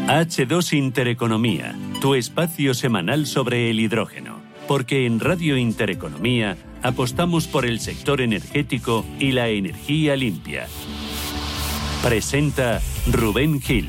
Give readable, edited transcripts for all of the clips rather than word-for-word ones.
H2 Intereconomía, tu espacio semanal sobre el hidrógeno. Porque en Radio Intereconomía apostamos por el sector energético y la energía limpia. Presenta Rubén Gil.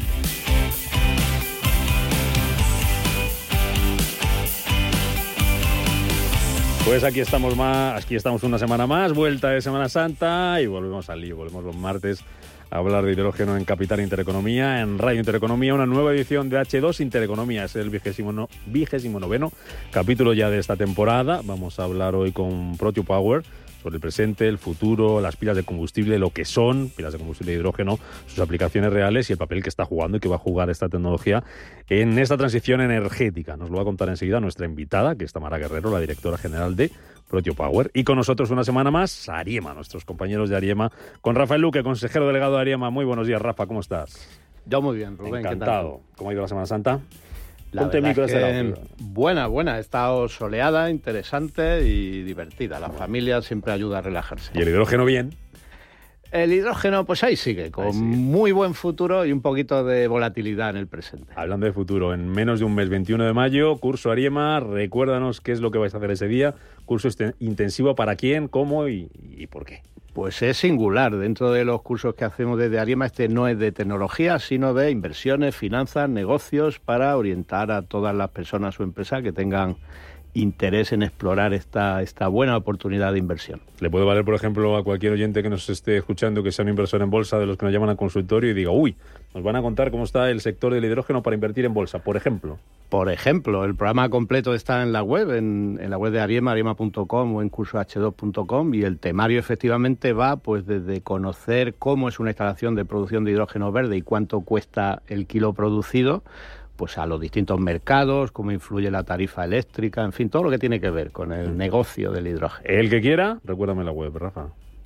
Pues aquí estamos una semana más, vuelta de Semana Santa y volvemos al lío, volvemos los martes a hablar de hidrógeno en Capital Intereconomía, en Radio Intereconomía, una nueva edición de H2 Intereconomía, es el 29º capítulo ya de esta temporada. Vamos a hablar hoy con Protio Power sobre el presente, el futuro, las pilas de combustible, lo que son pilas de combustible de hidrógeno, sus aplicaciones reales y el papel que está jugando y que va a jugar esta tecnología en esta transición energética. Nos lo va a contar enseguida nuestra invitada, que es Tamara Guerrero, la directora general de Protio Power. Y con nosotros una semana más, Ariema, nuestros compañeros de Ariema, con Rafael Luque, consejero delegado de Ariema. Muy buenos días, Rafa, ¿cómo estás? Yo muy bien, Rubén. Encantado. ¿Cómo ha ido la Semana Santa? La verdad es que buena, ha estado soleada, interesante y divertida. La familia siempre ayuda a relajarse. ¿Y el hidrógeno bien? El hidrógeno, pues ahí sigue, con muy buen futuro y un poquito de volatilidad en el presente. Hablando de futuro, en menos de un mes, 21 de mayo, curso Ariema, recuérdanos qué es lo que vais a hacer ese día. Curso intensivo, ¿para quién, cómo y por qué? Pues es singular. Dentro de los cursos que hacemos desde Ariema, este no es de tecnología, sino de inversiones, finanzas, negocios, para orientar a todas las personas o empresas que tengan interés en explorar esta buena oportunidad de inversión. Le puede valer, por ejemplo, a cualquier oyente que nos esté escuchando, que sea un inversor en bolsa, de los que nos llaman al consultorio y diga, nos van a contar cómo está el sector del hidrógeno para invertir en bolsa, por ejemplo. Por ejemplo, el programa completo está en la web, en la web de Ariema, ariema.com o en cursoh2.com, y el temario efectivamente va pues desde conocer cómo es una instalación de producción de hidrógeno verde y cuánto cuesta el kilo producido, pues a los distintos mercados, cómo influye la tarifa eléctrica, en fin, todo lo que tiene que ver con el negocio del hidrógeno. El que quiera, recuérdame la web, Rafa.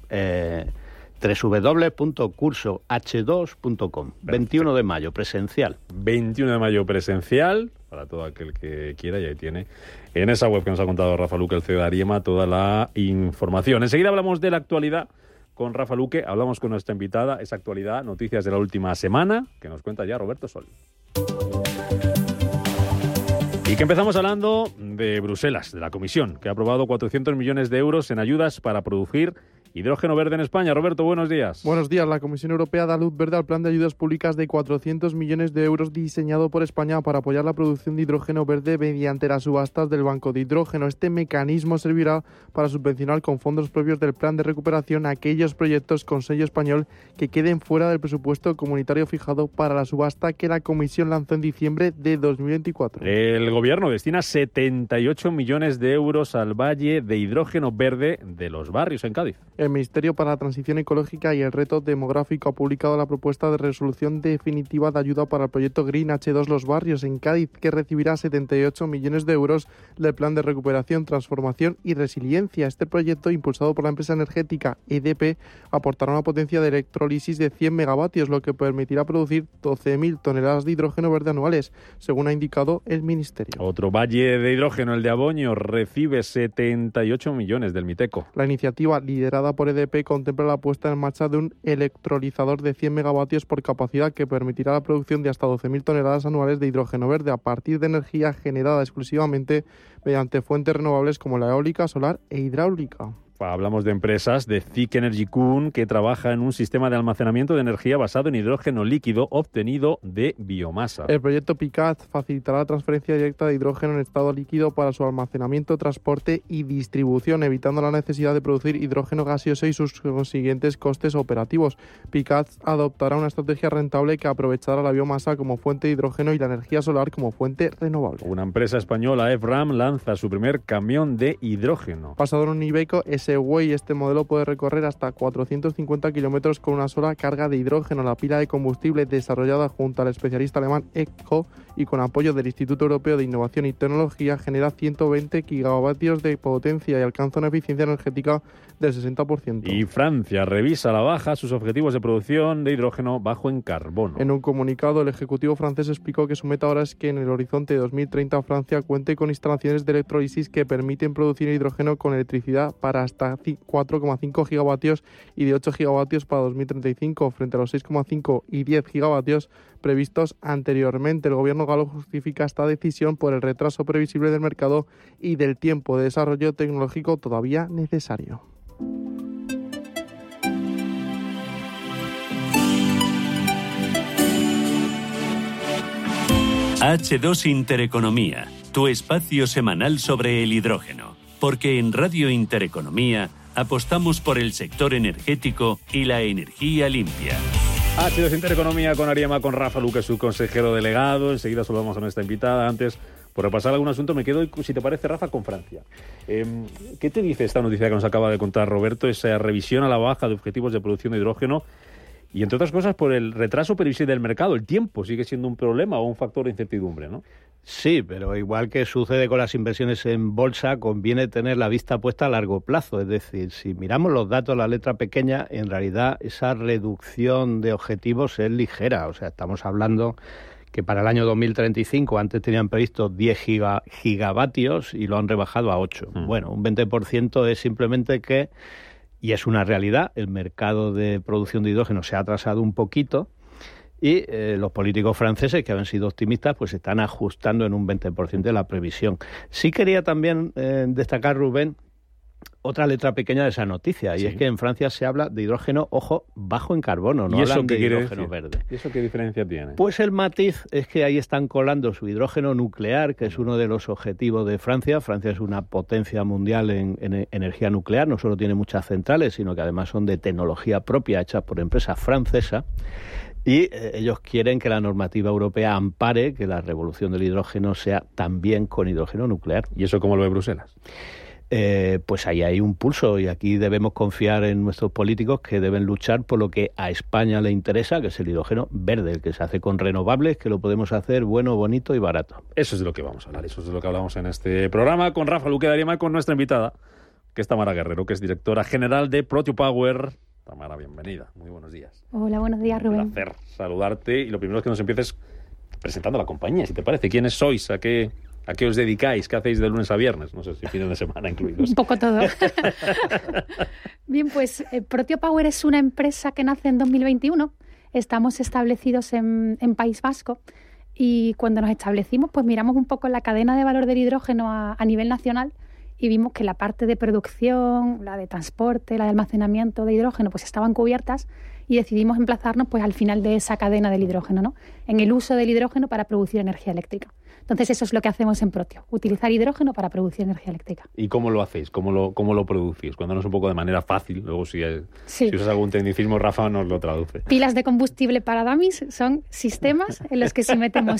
www.cursoh2.com. 21 de mayo, presencial. 21 de mayo, presencial, para todo aquel que quiera, y ahí tiene en esa web que nos ha contado Rafa Luque, el CEO de Ariema, toda la información. Enseguida hablamos de la actualidad con Rafa Luque, hablamos con nuestra invitada, esa actualidad, noticias de la última semana, que nos cuenta ya Roberto Sol. Y que empezamos hablando de Bruselas, de la Comisión, que ha aprobado 400 millones de euros en ayudas para producir hidrógeno verde en España. Roberto, buenos días. Buenos días. La Comisión Europea da luz verde al plan de ayudas públicas de 400 millones de euros diseñado por España para apoyar la producción de hidrógeno verde mediante las subastas del Banco de Hidrógeno. Este mecanismo servirá para subvencionar con fondos propios del plan de recuperación aquellos proyectos con sello español que queden fuera del presupuesto comunitario fijado para la subasta que la Comisión lanzó en diciembre de 2024. El Gobierno destina 78 millones de euros al Valle de Hidrógeno Verde de Los Barrios, en Cádiz. El Ministerio para la Transición Ecológica y el Reto Demográfico ha publicado la propuesta de resolución definitiva de ayuda para el proyecto Green H2 Los Barrios en Cádiz, que recibirá 78 millones de euros del Plan de Recuperación, Transformación y Resiliencia. Este proyecto, impulsado por la empresa energética EDP, aportará una potencia de electrólisis de 100 megavatios, lo que permitirá producir 12.000 toneladas de hidrógeno verde anuales, según ha indicado el Ministerio. Otro valle de hidrógeno, el de Aboño, recibe 78 millones del Miteco. La iniciativa, liderada por EDP, contempla la puesta en marcha de un electrolizador de 100 megavatios por capacidad que permitirá la producción de hasta 12.000 toneladas anuales de hidrógeno verde a partir de energía generada exclusivamente mediante fuentes renovables como la eólica, solar e hidráulica. Hablamos de empresas de Zic Energy Kuhn, que trabaja en un sistema de almacenamiento de energía basado en hidrógeno líquido obtenido de biomasa. El proyecto PICAT facilitará la transferencia directa de hidrógeno en estado líquido para su almacenamiento, transporte y distribución, evitando la necesidad de producir hidrógeno gaseoso y sus consiguientes costes operativos. PICAT adoptará una estrategia rentable que aprovechará la biomasa como fuente de hidrógeno y la energía solar como fuente renovable. Una empresa española, EFRAM, lanza su primer camión de hidrógeno. Basado en un Iveco S-Way, este modelo puede recorrer hasta 450 kilómetros con una sola carga de hidrógeno. La pila de combustible, desarrollada junto al especialista alemán ECO y con apoyo del Instituto Europeo de Innovación y Tecnología, genera 120 gigavatios de potencia y alcanza una eficiencia energética del 60%. Y Francia revisa a la baja sus objetivos de producción de hidrógeno bajo en carbono. En un comunicado, el Ejecutivo francés explicó que su meta ahora es que en el horizonte de 2030 Francia cuente con instalaciones de electrólisis que permiten producir hidrógeno con electricidad para hasta 4,5 gigavatios y de 8 gigavatios para 2035, frente a los 6,5 y 10 gigavatios previstos anteriormente. El gobierno galo justifica esta decisión por el retraso previsible del mercado y del tiempo de desarrollo tecnológico todavía necesario. H2 Intereconomía, tu espacio semanal sobre el hidrógeno. Porque en Radio Intereconomía apostamos por el sector energético y la energía limpia. H2 Intereconomía con Ariema, con Rafa Luque, su consejero delegado. Enseguida saludamos a nuestra invitada. Antes, por repasar algún asunto, me quedo, si te parece, Rafa, con Francia. ¿Qué te dice esta noticia que nos acaba de contar Roberto? Esa revisión a la baja de objetivos de producción de hidrógeno y, entre otras cosas, por el retraso previsible del mercado. El tiempo sigue siendo un problema o un factor de incertidumbre, ¿no? Sí, pero igual que sucede con las inversiones en bolsa, conviene tener la vista puesta a largo plazo. Es decir, si miramos los datos, la letra pequeña, en realidad esa reducción de objetivos es ligera. O sea, estamos hablando que para el año 2035 antes tenían previsto 10 gigavatios y lo han rebajado a 8. Bueno, un 20% es simplemente que, y es una realidad, el mercado de producción de hidrógeno se ha atrasado un poquito. Y los políticos franceses, que habían sido optimistas, pues están ajustando en un 20% de la previsión. Sí quería también destacar, Rubén, otra letra pequeña de esa noticia, y es que en Francia se habla de hidrógeno, ojo, bajo en carbono, no hablan de hidrógeno verde. ¿Y eso qué diferencia tiene? Pues el matiz es que ahí están colando su hidrógeno nuclear, que es uno de los objetivos de Francia. Francia es una potencia mundial en energía nuclear, no solo tiene muchas centrales, sino que además son de tecnología propia, hechas por empresas francesas. Y ellos quieren que la normativa europea ampare que la revolución del hidrógeno sea también con hidrógeno nuclear. ¿Y eso cómo lo ve Bruselas? Pues ahí hay un pulso y aquí debemos confiar en nuestros políticos que deben luchar por lo que a España le interesa, que es el hidrógeno verde, el que se hace con renovables, que lo podemos hacer bueno, bonito y barato. Eso es de lo que vamos a hablar, eso es de lo que hablamos en este programa con Rafa Luque de Ariema, con nuestra invitada, que es Tamara Guerrero, que es directora general de Protopower. Tamara, bienvenida. Muy buenos días. Hola, buenos días, Rubén. Un placer saludarte. Y lo primero es que nos empieces presentando la compañía, si te parece. ¿Quiénes sois? ¿A qué os dedicáis? ¿Qué hacéis de lunes a viernes? No sé si fines de semana incluidos. Un poco todo. Bien, pues Protopower es una empresa que nace en 2021. Estamos establecidos en País Vasco. Y cuando nos establecimos, pues miramos un poco la cadena de valor del hidrógeno a nivel nacional. Y vimos que la parte de producción, la de transporte, la de almacenamiento de hidrógeno, pues estaban cubiertas y decidimos emplazarnos pues al final de esa cadena del hidrógeno, ¿no? En el uso del hidrógeno para producir energía eléctrica. Entonces eso es lo que hacemos en Protio, utilizar hidrógeno para producir energía eléctrica. ¿Y cómo lo hacéis? ¿Cómo lo producís? Cuéntanos un poco de manera fácil, luego si usas algún tecnicismo, Rafa nos lo traduce. Pilas de combustible para dummies son sistemas en los que si metemos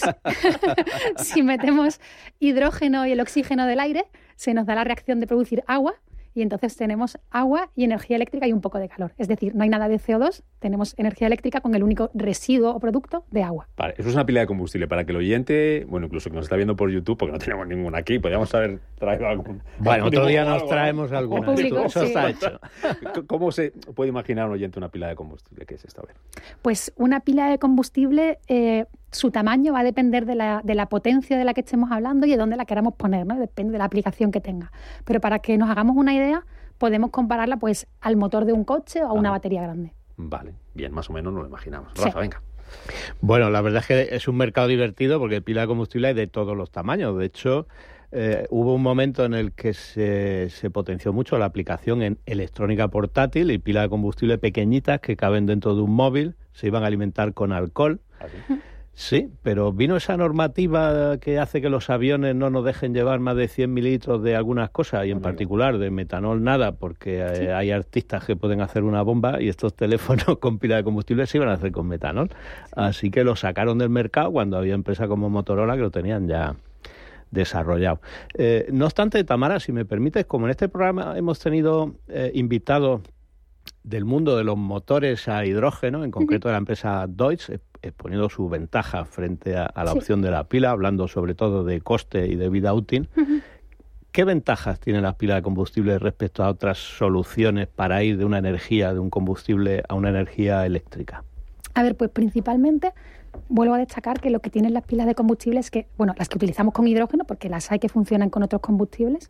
hidrógeno y el oxígeno del aire, se nos da la reacción de producir agua y entonces tenemos agua y energía eléctrica y un poco de calor. Es decir, no hay nada de CO2, tenemos energía eléctrica con el único residuo o producto de agua. Vale, eso es una pila de combustible. Para que el oyente, bueno, incluso que nos está viendo por YouTube, porque no tenemos ninguna aquí, podríamos haber traído algún... Bueno, otro día nos traemos alguna. Eso está hecho. ¿Cómo se puede imaginar un oyente una pila de combustible? ¿Qué es esto? A ver. Pues una pila de combustible... su tamaño va a depender de la potencia de la que estemos hablando y de dónde la queramos poner, ¿no? Depende de la aplicación que tenga. Pero para que nos hagamos una idea, podemos compararla pues al motor de un coche o a una batería grande. Vale, bien, más o menos nos lo imaginamos. Rafa, venga. Bueno, la verdad es que es un mercado divertido porque pila de combustible hay de todos los tamaños. De hecho, hubo un momento en el que se potenció mucho la aplicación en electrónica portátil y pila de combustible pequeñitas que caben dentro de un móvil, se iban a alimentar con alcohol. ¿Así? Sí, pero vino esa normativa que hace que los aviones no nos dejen llevar más de 100 mililitros de algunas cosas, y en particular de metanol nada, porque hay artistas que pueden hacer una bomba y estos teléfonos con pila de combustible se iban a hacer con metanol. Así que lo sacaron del mercado cuando había empresas como Motorola que lo tenían ya desarrollado. No obstante, Tamara, si me permites, como en este programa hemos tenido invitados del mundo de los motores a hidrógeno, en concreto de la empresa Deutz, exponiendo su ventaja frente a la opción de la pila, hablando sobre todo de coste y de vida útil. ¿Qué ventajas tienen las pilas de combustible respecto a otras soluciones para ir de una energía, de un combustible, a una energía eléctrica? A ver, pues principalmente vuelvo a destacar que lo que tienen las pilas de combustible es que, bueno, las que utilizamos con hidrógeno, porque las hay que funcionan con otros combustibles,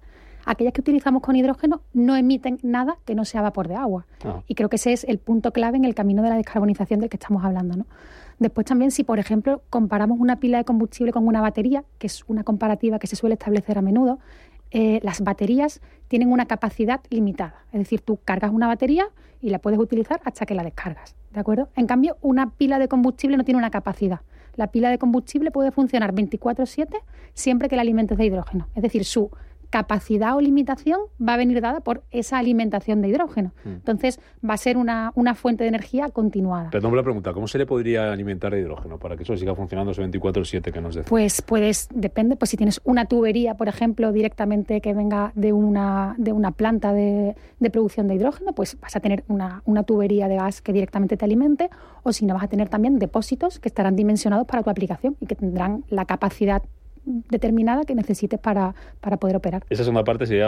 aquellas que utilizamos con hidrógeno no emiten nada que no sea vapor de agua. Y creo que ese es el punto clave en el camino de la descarbonización del que estamos hablando, ¿no? Después también, si por ejemplo comparamos una pila de combustible con una batería, que es una comparativa que se suele establecer a menudo, las baterías tienen una capacidad limitada. Es decir, tú cargas una batería y la puedes utilizar hasta que la descargas, ¿de acuerdo? En cambio, una pila de combustible no tiene una capacidad. La pila de combustible puede funcionar 24/7 siempre que la alimentes de hidrógeno. Es decir, su capacidad o limitación va a venir dada por esa alimentación de hidrógeno. Entonces, va a ser una fuente de energía continuada. Perdón por la pregunta, ¿cómo se le podría alimentar de hidrógeno para que eso siga funcionando ese 24/7 que nos decía? Pues depende, pues si tienes una tubería, por ejemplo, directamente que venga de una planta de producción de hidrógeno, pues vas a tener una tubería de gas que directamente te alimente, o si no, vas a tener también depósitos que estarán dimensionados para tu aplicación y que tendrán la capacidad determinada que necesites para poder operar. Esa segunda parte sería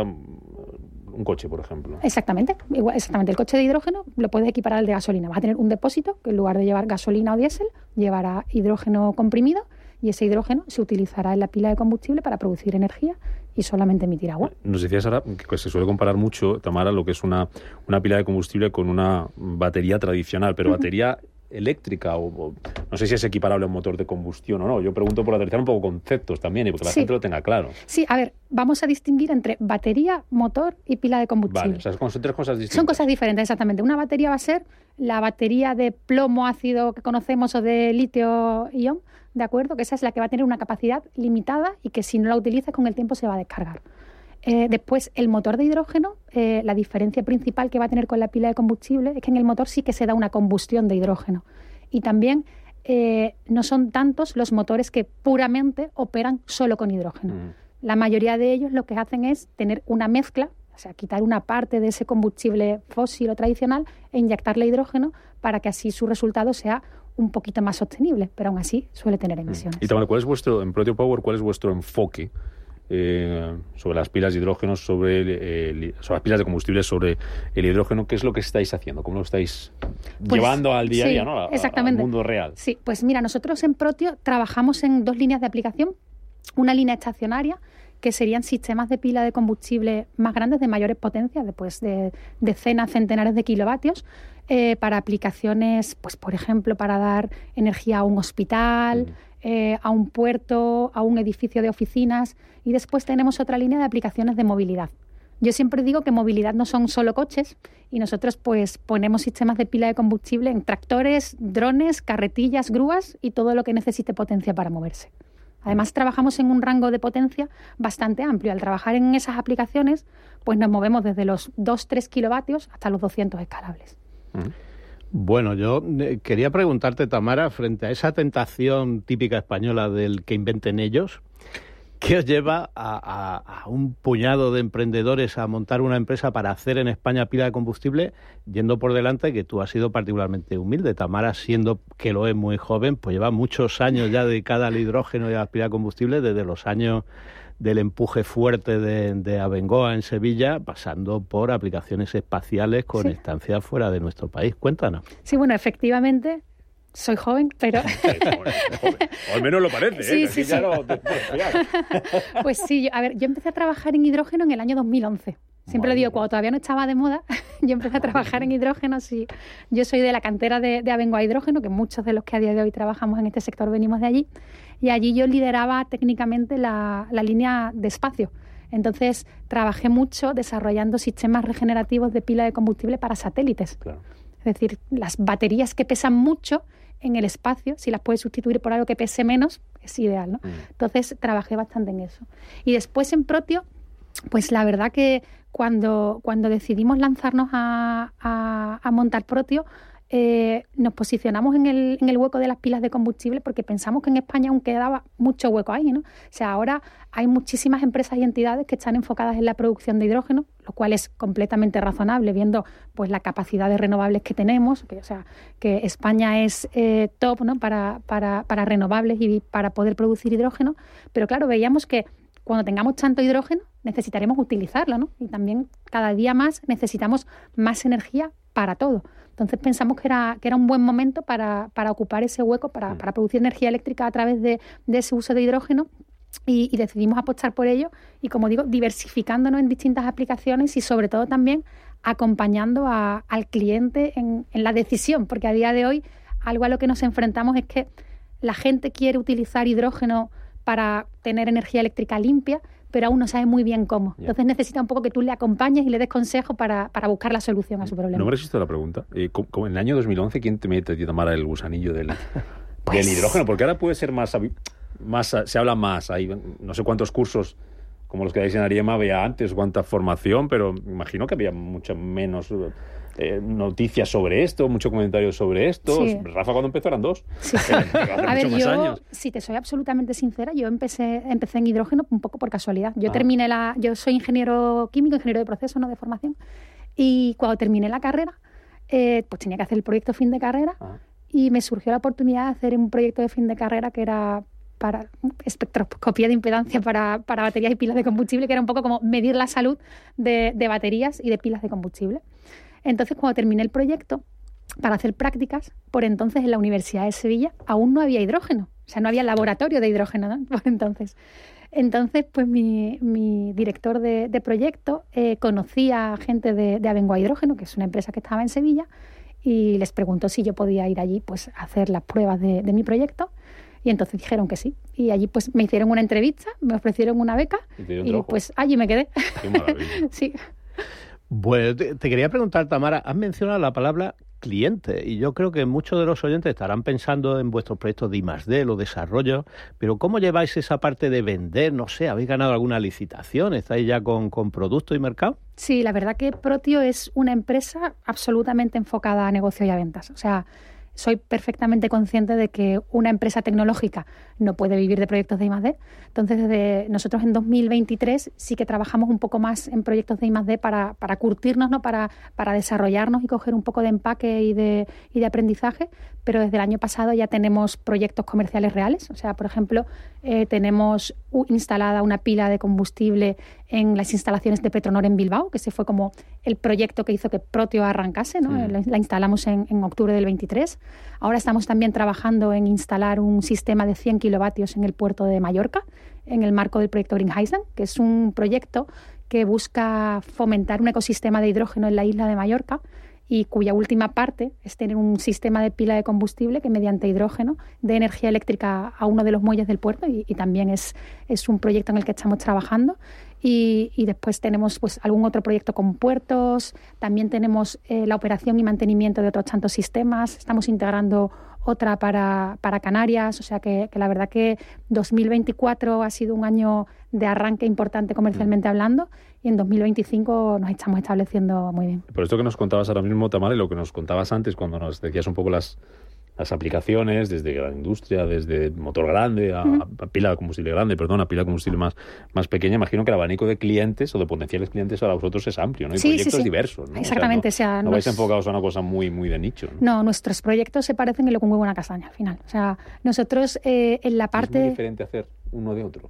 un coche, por ejemplo. Exactamente. El coche de hidrógeno lo puedes equiparar al de gasolina. Vas a tener un depósito que en lugar de llevar gasolina o diésel, llevará hidrógeno comprimido y ese hidrógeno se utilizará en la pila de combustible para producir energía y solamente emitir agua. Nos decías ahora que se suele comparar mucho, Tamara, lo que es una pila de combustible con una batería tradicional, pero batería eléctrica o no sé si es equiparable a un motor de combustión o no. Yo pregunto por aterrizar un poco conceptos también y porque la gente lo tenga claro. Sí, a ver, vamos a distinguir entre batería, motor y pila de combustible. Vale, o sea, son tres cosas distintas. Son cosas diferentes, exactamente. Una batería va a ser la batería de plomo ácido que conocemos o de litio-ion, ¿de acuerdo? Que esa es la que va a tener una capacidad limitada y que si no la utilizas con el tiempo se va a descargar. Después, el motor de hidrógeno, la diferencia principal que va a tener con la pila de combustible es que en el motor sí que se da una combustión de hidrógeno. Y también no son tantos los motores que puramente operan solo con hidrógeno. La mayoría de ellos lo que hacen es tener una mezcla, o sea, quitar una parte de ese combustible fósil o tradicional e inyectarle hidrógeno para que así su resultado sea un poquito más sostenible, pero aún así suele tener emisiones. Y también, en Protio Power, ¿cuál es vuestro enfoque sobre las pilas de hidrógeno, sobre las pilas de combustible, sobre el hidrógeno? ¿Qué es lo que estáis haciendo? ¿Cómo lo estáis llevando al día a día, ¿no? Al mundo real? Sí, pues mira, nosotros en Protio trabajamos en dos líneas de aplicación. Una línea estacionaria, que serían sistemas de pila de combustible más grandes, de mayores potencias, de decenas, centenares de kilovatios, para aplicaciones, pues por ejemplo, para dar energía a un hospital, a un puerto, a un edificio de oficinas. Y después tenemos otra línea de aplicaciones de movilidad. Yo siempre digo que movilidad no son solo coches y nosotros pues ponemos sistemas de pila de combustible en tractores, drones, carretillas, grúas y todo lo que necesite potencia para moverse. Además, trabajamos en un rango de potencia bastante amplio. Al trabajar en esas aplicaciones, pues nos movemos desde los 2-3 kilovatios hasta los 200 escalables. Bueno, yo quería preguntarte, Tamara, frente a esa tentación típica española del que inventen ellos, ¿qué os lleva a un puñado de emprendedores a montar una empresa para hacer en España pila de combustible, yendo por delante que tú has sido particularmente humilde? Tamara, siendo que lo es muy joven, pues lleva muchos años ya dedicada al hidrógeno y a la pila de combustible, desde los años del empuje fuerte de Abengoa en Sevilla, pasando por aplicaciones espaciales con estancias fuera de nuestro país. Cuéntanos. Sí, bueno, efectivamente soy joven, pero... O al menos lo parece, Sí. Ya Pues sí, yo empecé a trabajar en hidrógeno en el año 2011. Siempre lo digo, cuando todavía no estaba de moda, yo empecé a trabajar en hidrógeno. Sí. Yo soy de la cantera de Abengoa Hidrógeno, que muchos de los que a día de hoy trabajamos en este sector venimos de allí. Y allí yo lideraba técnicamente la línea de espacio. Entonces, trabajé mucho desarrollando sistemas regenerativos de pila de combustible para satélites. Claro. Es decir, las baterías que pesan mucho en el espacio, si las puedes sustituir por algo que pese menos, es ideal, ¿no? Entonces, trabajé bastante en eso. Y después en Protio, pues la verdad que cuando decidimos lanzarnos a montar Protio, nos posicionamos en el hueco de las pilas de combustible porque pensamos que en España aún quedaba mucho hueco ahí, ¿no? O sea, ahora hay muchísimas empresas y entidades que están enfocadas en la producción de hidrógeno, lo cual es completamente razonable viendo pues la capacidad de renovables que tenemos, que España es top, ¿no? para renovables y para poder producir hidrógeno, pero claro, veíamos que cuando tengamos tanto hidrógeno necesitaremos utilizarlo, ¿no? Y también cada día más necesitamos más energía para todo. Entonces pensamos que era un buen momento para ocupar ese hueco, para producir energía eléctrica a través de ese uso de hidrógeno. y decidimos apostar por ello y, como digo, diversificándonos en distintas aplicaciones y sobre todo también acompañando al cliente en la decisión, porque a día de hoy algo a lo que nos enfrentamos es que la gente quiere utilizar hidrógeno para tener energía eléctrica limpia, pero aún no sabe muy bien cómo. Entonces necesita un poco que tú le acompañes y le des consejos para buscar la solución a su problema. No me resisto a la pregunta. En el año 2011, ¿quién te mete, Tamara, el gusanillo del hidrógeno? Porque ahora puede ser más se habla más. Hay no sé cuántos cursos como los que dais en Ariema había antes, cuánta formación, pero imagino que había mucho menos noticias sobre esto, mucho comentario sobre esto. Sí. Rafa, cuando empezó eran 2. Sí. A ver, si te soy absolutamente sincera, yo empecé en hidrógeno un poco por casualidad. Yo soy ingeniero químico, ingeniero de procesos, no de formación, y cuando terminé la carrera, pues tenía que hacer el proyecto fin de carrera y me surgió la oportunidad de hacer un proyecto de fin de carrera que era para espectroscopía de impedancia para baterías y pilas de combustible, que era un poco como medir la salud de baterías y de pilas de combustible. Entonces, cuando terminé el proyecto, para hacer prácticas, por entonces en la Universidad de Sevilla aún no había hidrógeno, o sea, no había laboratorio de hidrógeno, ¿no? Por entonces, pues mi director de proyecto conocía a gente de Abengoa Hidrógeno, que es una empresa que estaba en Sevilla, y les preguntó si yo podía ir allí pues a hacer las pruebas de mi proyecto. Y entonces dijeron que sí. Y allí pues me hicieron una entrevista, me ofrecieron una beca y pues allí me quedé. Qué maravilla. Sí. Bueno, te quería preguntar, Tamara, has mencionado la palabra cliente y yo creo que muchos de los oyentes estarán pensando en vuestros proyectos de I+D, los desarrollos, pero ¿cómo lleváis esa parte de vender? No sé, ¿habéis ganado alguna licitación? ¿Estáis ya con producto y mercado? Sí, la verdad que Protio es una empresa absolutamente enfocada a negocio y a ventas. O sea, soy perfectamente consciente de que una empresa tecnológica no puede vivir de proyectos de I+D. Entonces, nosotros en 2023 sí que trabajamos un poco más en proyectos de I+D para curtirnos, ¿no? Para desarrollarnos y coger un poco de empaque y de aprendizaje, pero desde el año pasado ya tenemos proyectos comerciales reales. O sea, por ejemplo, tenemos instalada una pila de combustible en las instalaciones de Petronor en Bilbao, que ese fue como el proyecto que hizo que Protio arrancase, ¿no? La instalamos en octubre del 23. Ahora estamos también trabajando en instalar un sistema de 100 kilovatios en el puerto de Mallorca, en el marco del proyecto Green Highland, que es un proyecto que busca fomentar un ecosistema de hidrógeno en la isla de Mallorca y cuya última parte es tener un sistema de pila de combustible que mediante hidrógeno dé energía eléctrica a uno de los muelles del puerto y también es un proyecto en el que estamos trabajando. Y después tenemos pues algún otro proyecto con puertos, también tenemos la operación y mantenimiento de otros tantos sistemas, estamos integrando otra para Canarias, o sea que la verdad que 2024 ha sido un año de arranque importante comercialmente hablando y en 2025 nos estamos estableciendo muy bien. Por esto que nos contabas ahora mismo, Tamara, y lo que nos contabas antes cuando nos decías un poco las aplicaciones, desde gran industria, desde motor grande a pila de combustible grande, a pila de combustible más pequeña, imagino que el abanico de clientes o de potenciales clientes para vosotros es amplio, ¿no? Y proyectos diversos, ¿no? Exactamente. O sea, no vais enfocados a una cosa muy, muy de nicho, ¿no? No, nuestros proyectos se parecen en lo que un huevo a una castaña, al final. O sea, nosotros en la parte... ¿Es muy diferente hacer uno de otro?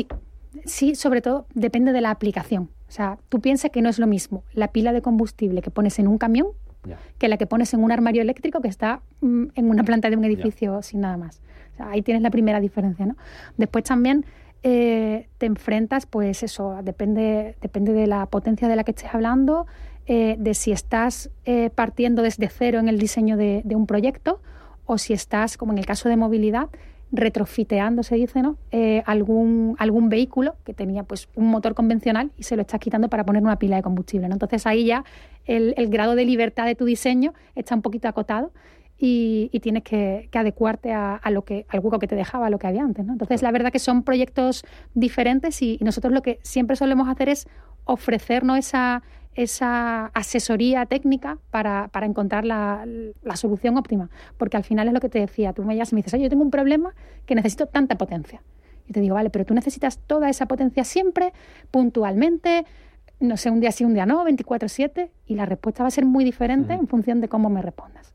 Sí, sobre todo depende de la aplicación. O sea, tú piensas que no es lo mismo la pila de combustible que pones en un camión que la que pones en un armario eléctrico que está en una planta de un edificio sin nada más. O sea, ahí tienes la primera diferencia, ¿no? Después también te enfrentas, pues eso, depende de la potencia de la que estés hablando, de si estás partiendo desde cero en el diseño de un proyecto o si estás, como en el caso de movilidad, retrofiteando, se dice, ¿no? Algún vehículo que tenía pues un motor convencional y se lo estás quitando para poner una pila de combustible, ¿no? Entonces ahí ya el grado de libertad de tu diseño está un poquito acotado y tienes que adecuarte al hueco que te dejaba, a lo que había antes, ¿no? Entonces la verdad que son proyectos diferentes y nosotros lo que siempre solemos hacer es ofrecernos esa asesoría técnica para encontrar la solución óptima. Porque al final es lo que te decía, tú me llamas y me dices, oye, yo tengo un problema que necesito tanta potencia. Y te digo, vale, pero tú necesitas toda esa potencia siempre, puntualmente, no sé, un día sí, un día no, 24/7, y la respuesta va a ser muy diferente en función de cómo me respondas.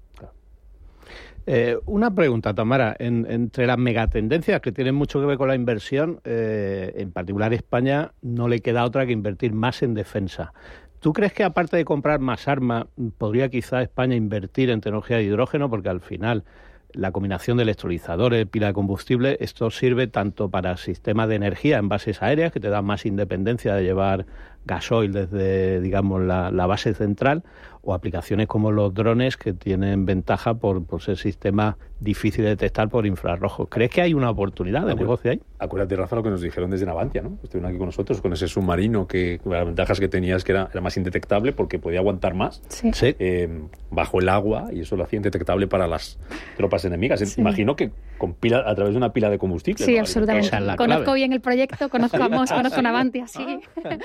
Una pregunta, Tamara. Entre las megatendencias que tienen mucho que ver con la inversión, en particular España, no le queda otra que invertir más en defensa. ¿Tú crees que aparte de comprar más armas, podría quizá España invertir en tecnología de hidrógeno? Porque al final la combinación de electrolizadores, pila de combustible, esto sirve tanto para sistemas de energía en bases aéreas, que te dan más independencia de llevar gasoil desde, digamos, la base central, o aplicaciones como los drones, que tienen ventaja por ser sistemas difíciles de detectar por infrarrojos. ¿Crees que hay una oportunidad de negocio ahí? Acuérdate, Rafa, lo que nos dijeron desde Navantia, ¿no? Estuvieron aquí con nosotros, con ese submarino, que las ventajas que tenía es que era más indetectable porque podía aguantar más bajo el agua, y eso lo hacía indetectable para las tropas enemigas. Sí. Imagino que a través de una pila de combustible. Sí, ¿no? absolutamente. Conozco bien el proyecto, conozco a Moss, conozco a Navantia, sí.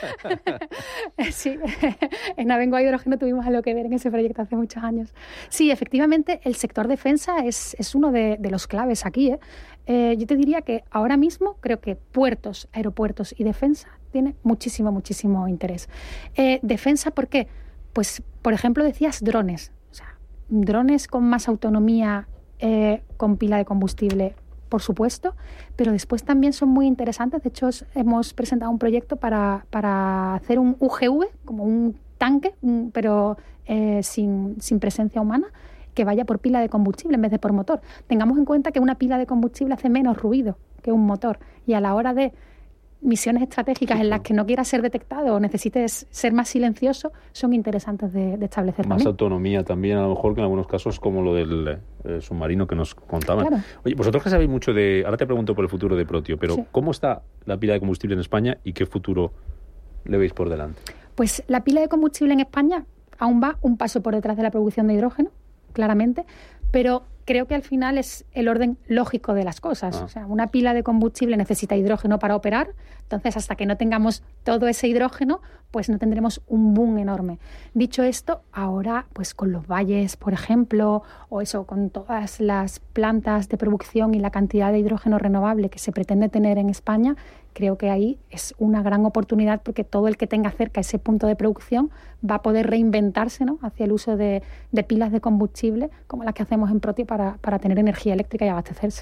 Sí, en Abengoa Hidrógeno tuvimos algo que ver en ese proyecto hace muchos años. Sí, efectivamente, el sector defensa es uno de los claves aquí. Yo te diría que ahora mismo creo que puertos, aeropuertos y defensa tiene muchísimo interés. Defensa, ¿por qué? Pues, por ejemplo, decías drones. O sea, drones con más autonomía, con pila de combustible, por supuesto, pero después también son muy interesantes. De hecho, hemos presentado un proyecto para hacer un UGV, como un tanque, pero sin presencia humana, que vaya por pila de combustible en vez de por motor. Tengamos en cuenta que una pila de combustible hace menos ruido que un motor, y a la hora de misiones estratégicas en las que no quieras ser detectado o necesites ser más silencioso, son interesantes de establecer más también. Autonomía también, a lo mejor, que en algunos casos, como lo del submarino que nos contaban. Claro. Oye, vosotros que sabéis mucho ahora te pregunto por el futuro de Protio, pero sí, ¿cómo está la pila de combustible en España y qué futuro le veis por delante? Pues la pila de combustible en España aún va un paso por detrás de la producción de hidrógeno, claramente, pero creo que al final es el orden lógico de las cosas. O sea, una pila de combustible necesita hidrógeno para operar, entonces hasta que no tengamos todo ese hidrógeno, pues no tendremos un boom enorme. Dicho esto, ahora pues con los valles, por ejemplo, o eso, con todas las plantas de producción y la cantidad de hidrógeno renovable que se pretende tener en España, creo que ahí es una gran oportunidad, porque todo el que tenga cerca ese punto de producción va a poder reinventarse, ¿no?, hacia el uso de pilas de combustible como las que hacemos en Protio para tener energía eléctrica y abastecerse.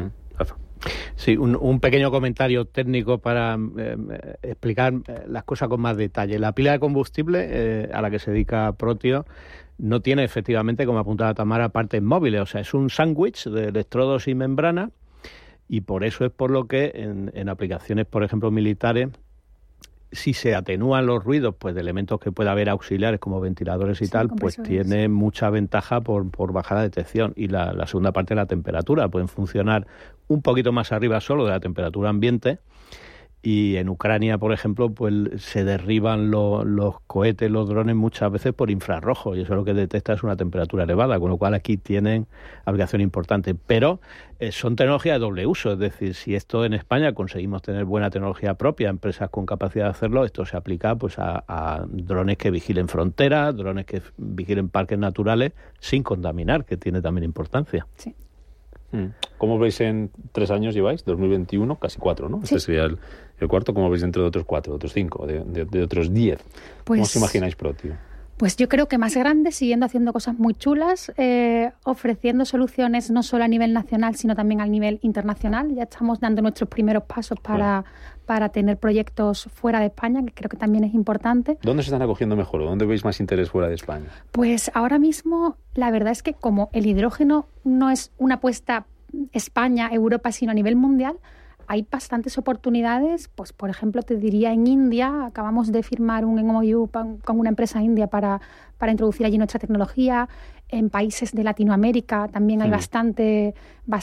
Sí, un pequeño comentario técnico para explicar las cosas con más detalle. La pila de combustible a la que se dedica Protio no tiene, efectivamente, como apuntaba Tamara, partes móviles. O sea, es un sándwich de electrodos y membrana, y por eso es por lo que en aplicaciones, por ejemplo, militares, si se atenúan los ruidos, pues, de elementos que pueda haber auxiliares como ventiladores y tal, pues tiene mucha ventaja por bajar la detección. Y la segunda parte, la temperatura. Pueden funcionar un poquito más arriba solo de la temperatura ambiente. Y en Ucrania, por ejemplo, pues se derriban los cohetes, los drones, muchas veces por infrarrojo, y eso lo que detecta es una temperatura elevada, con lo cual aquí tienen aplicación importante. Pero son tecnologías de doble uso, es decir, si esto en España conseguimos tener buena tecnología propia, empresas con capacidad de hacerlo, esto se aplica pues a drones que vigilen fronteras, drones que vigilen parques naturales sin contaminar, que tiene también importancia. Sí. ¿Cómo veis en 3 años lleváis? 2021, casi 4, ¿no? Sí. Este sería el cuarto. ¿Cómo veis dentro de otros 4, de otros 5, de otros 10? Pues, ¿cómo os imagináis Protio? Pues yo creo que más grande, siguiendo haciendo cosas muy chulas, ofreciendo soluciones no solo a nivel nacional, sino también a nivel internacional. Ya estamos dando nuestros primeros pasos para tener proyectos fuera de España, que creo que también es importante. ¿Dónde se están acogiendo mejor o dónde veis más interés fuera de España? Pues ahora mismo la verdad es que como el hidrógeno no es una apuesta España, Europa, sino a nivel mundial, hay bastantes oportunidades. Pues, por ejemplo, te diría en India, acabamos de firmar un MOU con una empresa india para introducir allí nuestra tecnología. En países de Latinoamérica también hay bastante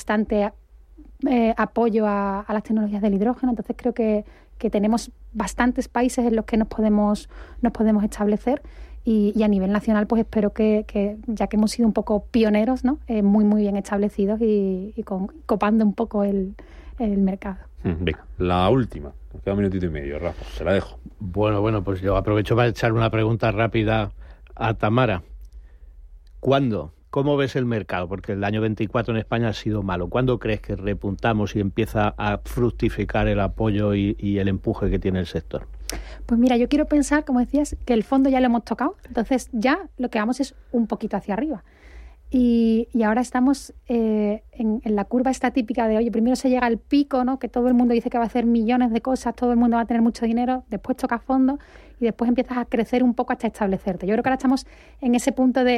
apoyo a las tecnologías del hidrógeno. Entonces creo que tenemos bastantes países en los que nos podemos establecer. Y a nivel nacional, pues espero que ya que hemos sido un poco pioneros, ¿no?, muy bien establecidos y copando un poco el mercado. Venga, la última. Nos queda 1 minutito y medio, Rafa, te la dejo. Bueno, pues yo aprovecho para echar una pregunta rápida a Tamara. ¿Cuándo? ¿Cómo ves el mercado? Porque el año 24 en España ha sido malo. ¿Cuándo crees que repuntamos y empieza a fructificar el apoyo y el empuje que tiene el sector? Pues mira, yo quiero pensar, como decías, que el fondo ya lo hemos tocado. Entonces ya lo que vamos es un poquito hacia arriba. Y ahora estamos en la curva esta típica de, oye, primero se llega al pico, ¿no?, que todo el mundo dice que va a hacer millones de cosas, todo el mundo va a tener mucho dinero, después toca fondo y después empiezas a crecer un poco hasta establecerte. Yo creo que ahora estamos en ese punto de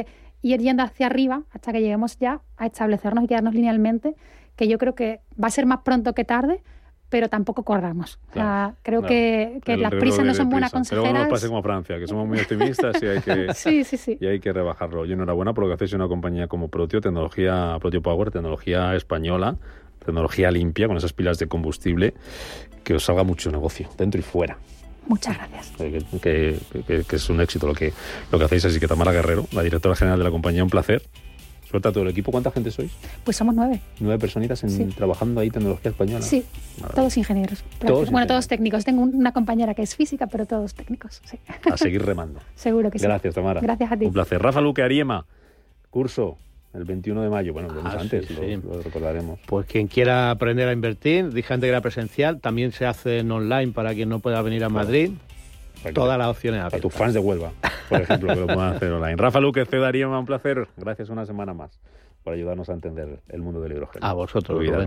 ir yendo hacia arriba hasta que lleguemos ya a establecernos y quedarnos linealmente, que yo creo que va a ser más pronto que tarde, pero tampoco corramos. Claro, creo claro. que las prisas no son buenas consejeras. Pero no nos pase como Francia, que somos muy optimistas y hay que, sí. Y hay que rebajarlo. Oye, enhorabuena por lo que hacéis en una compañía como Protio, Protio Power, tecnología española, tecnología limpia, con esas pilas de combustible, que os salga mucho negocio, dentro y fuera. Muchas gracias. Que es un éxito lo que hacéis. Así que Tamara Guerrero, la directora general de la compañía, un placer. Suelta a todo el equipo. ¿Cuánta gente sois? Pues somos 9. 9 personitas trabajando ahí tecnología española. Sí, todos ingenieros. Todos técnicos. Tengo una compañera que es física, pero todos técnicos. Sí. A seguir remando. Seguro que sí. Gracias, Tamara. Gracias a ti. Un placer. Rafa Luque, Ariema, curso el 21 de mayo. Bueno, lo antes, sí. Lo recordaremos. Pues quien quiera aprender a invertir, dije antes que era presencial, también se hace en online para quien no pueda venir a Madrid. Todas las opciones a abiertas. tus fans de Huelva, por ejemplo, que lo puedan hacer online. Rafa Luque, CEO de Ariema, un placer. Gracias una semana más por ayudarnos a entender el mundo del hidrógeno. A vosotros.